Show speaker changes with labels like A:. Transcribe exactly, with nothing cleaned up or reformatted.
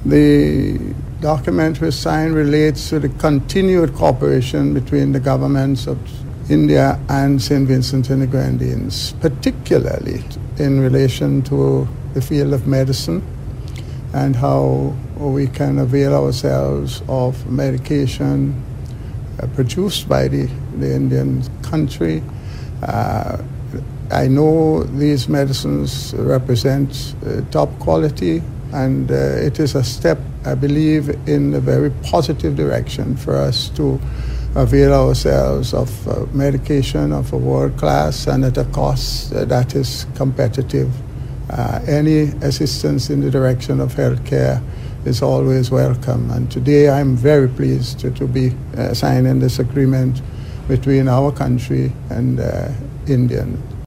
A: The document we signed relates to the continued cooperation between the governments of India and Saint Vincent and the Grenadines, particularly in relation to the field of medicine and how we can avail ourselves of medication uh, produced by the, the Indian country. Uh, I know these medicines represent uh, top quality, and uh, it is a step, I believe, in a very positive direction for us to avail ourselves of uh, medication of a world class and at a cost uh, that is competitive. Uh, any assistance in the direction of healthcare is always welcome. And today I'm very pleased to, to be uh, signing this agreement between our country and uh, India.